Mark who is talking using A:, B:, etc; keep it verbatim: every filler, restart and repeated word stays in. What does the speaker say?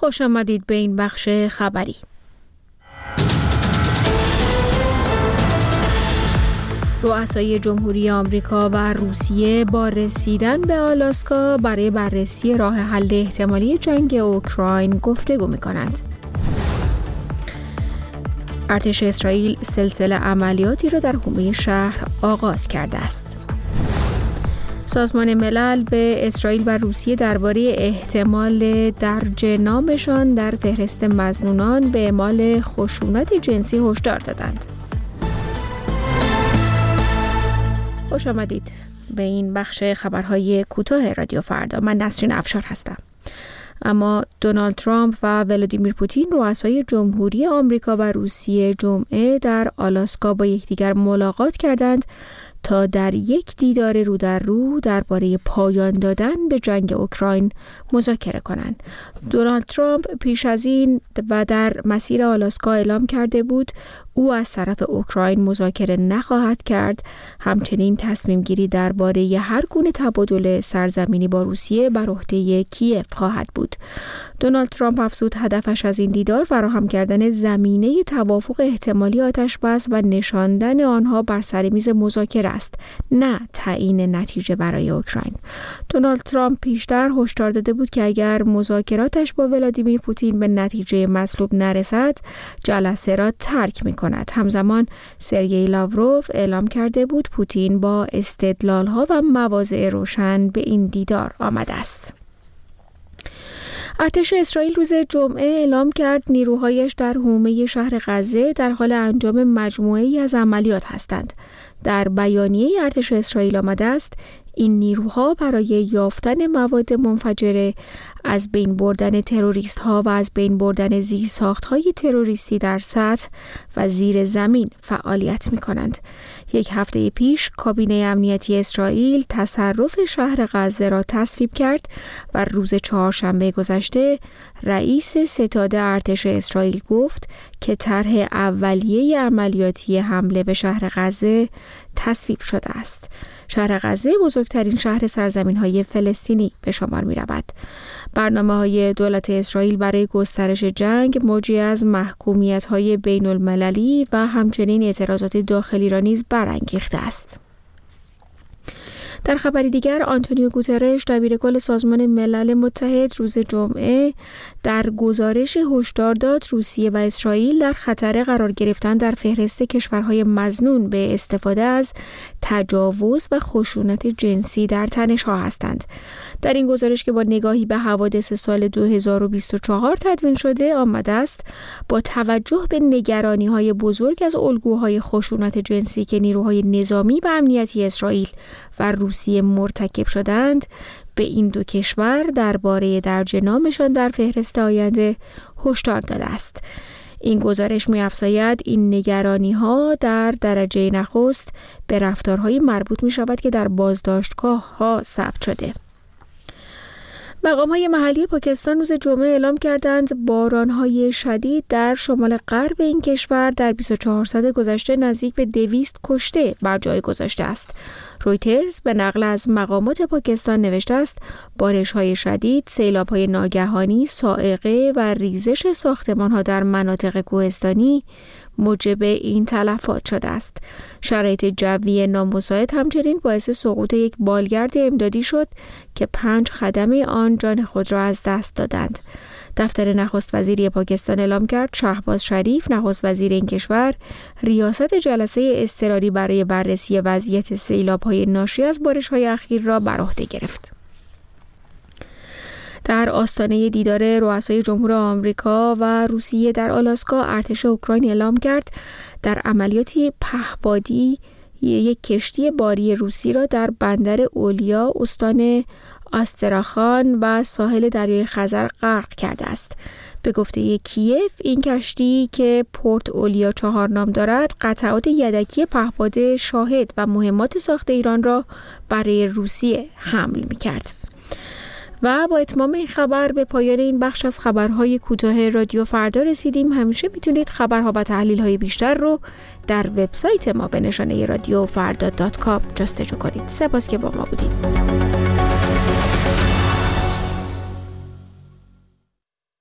A: خوش آمدید به این بخش خبری. رؤسای جمهوری آمریکا و روسیه با رسیدن به آلاسکا برای بررسی راه حل احتمالی جنگ اوکراین گفتگو می‌کنند. ارتش اسرائیل سلسله عملیاتی را در حومه شهر آغاز کرده است. سازمان ملل به اسرائیل و روسیه درباره احتمال درج نامشان در فهرست مظنونان به اعمال خشونت جنسی هشدار دادند. خوش آمدید به این بخش خبرهای کوتاه رادیو فردا. من نسرین افشار هستم. اما دونالد ترامپ و ولادیمیر پوتین رؤسای جمهوری آمریکا و روسیه جمعه در آلاسکا با یکدیگر ملاقات کردند تا در یک دیدار رو در رو درباره پایان دادن به جنگ اوکراین مذاکره کنند. دونالد ترامپ پیش از این و در مسیر آلاسکا اعلام کرده بود او از طرف اوکراین مذاکره نخواهد کرد. همچنین تصمیم گیری درباره هر گونه تبادل سرزمینی با روسیه بر عهده کیف خواهد بود. دونالد ترامپ افزود هدفش از این دیدار فراهم کردن زمینه توافق احتمالی آتشبس و نشاندن آنها بر سر میز مذاکره است، نه تعیین نتیجه برای اوکراین. دونالد ترامپ پیشتر هشدار داده بود که اگر مذاکراتش با ولادیمیر پوتین به نتیجه مطلوب نرسد، جلسه را ترک می‌کند. همزمان سرگئی لاوروف اعلام کرده بود پوتین با استدلال‌ها و مواضع روشن به این دیدار آمده است. ارتش اسرائیل روز جمعه اعلام کرد نیروهایش در حومه شهر غزه در حال انجام مجموعه‌ای از عملیات هستند. در بیانیه ارتش اسرائیل آمده است این نیروها برای یافتن مواد منفجره، از بین بردن تروریست ها و از بین بردن زیرساخت های تروریستی در سطح و زیر زمین فعالیت می کنند. یک هفته پیش کابینه امنیتی اسرائیل تصرف شهر غزه را تصویب کرد و روز چهارشنبه گذشته رئیس ستاد ارتش اسرائیل گفت که طرح اولیه عملیاتی حمله به شهر غزه تصویب شده است. شهر غزه بزرگترین شهر سرزمین‌های فلسطینی به شمار می‌رود. برنامه‌های دولت اسرائیل برای گسترش جنگ موجی از محکومیت‌های بین‌المللی و همچنین اعتراضات داخلی را نیز برانگیخته است. در خبری دیگر، آنتونیو گوترش دبیرکل سازمان ملل متحد روز جمعه در گزارش هشدار داد روسیه و اسرائیل در خطر قرار گرفتن در فهرست کشورهای مظنون به استفاده از تجاوز و خشونت جنسی در تنش‌ها هستند. در این گزارش که با نگاهی به حوادث سال دو هزار و بیست و چهار تدوین شده آمده است با توجه به نگرانی‌های بزرگ از الگوهای خشونت جنسی که نیروهای نظامی و امنیتی اسرائیل و روسیه مرتکب شدند، به این دو کشور درباره درج نامشان در فهرست آینده هشدار داده است. این گزارش می‌افزاید این نگرانی‌ها در درجه نخست به رفتارهای مربوط می‌شود که در بازداشتگاه‌ها ثبت شده. مقام‌های محلی پاکستان روز جمعه اعلام کردند باران‌های شدید در شمال غرب این کشور در بیست و چهار ساعت گذشته نزدیک به دویست کشته بر جای گذاشته است. رویترز به نقل از مقامات پاکستان نوشته است بارش‌های شدید، سیلاب‌های ناگهانی، صاعقه و ریزش ساختمان‌ها در مناطق کوهستانی موجب این تلفات شده است. شرایط جوی نامساعد همچنین باعث سقوط یک بالگرد امدادی شد که پنج خدمه آن جان خود را از دست دادند. دفتر نخست وزیری پاکستان اعلام کرد شهباز شریف، نخست وزیر این کشور، ریاست جلسه اضطراری برای بررسی وضعیت سیلاب‌های ناشی از بارش‌های اخیر را بر عهده گرفت. در آستانه دیدار رؤسای جمهور آمریکا و روسیه در آلاسکا، ارتش اوکراین اعلام کرد در عملیاتی پهپادی یک کشتی باری روسی را در بندر اولیا استان آستراخان و ساحل دریای خزر غرق کرده است. به گفته کیف این کشتی که پورت اولیا چهار نام دارد قطعات یدکی پهپاد شاهد و مهمات ساخت ایران را برای روسیه حمل می‌کرد. و با اتمام این خبر به پایان این بخش از خبرهای کوتاه رادیو فردا رسیدیم. همیشه میتونید خبرها و تحلیل‌های بیشتر رو در وبسایت ما به نشانه رادیو فردا دات کام جستجو کنید. سپاس که با ما بودید.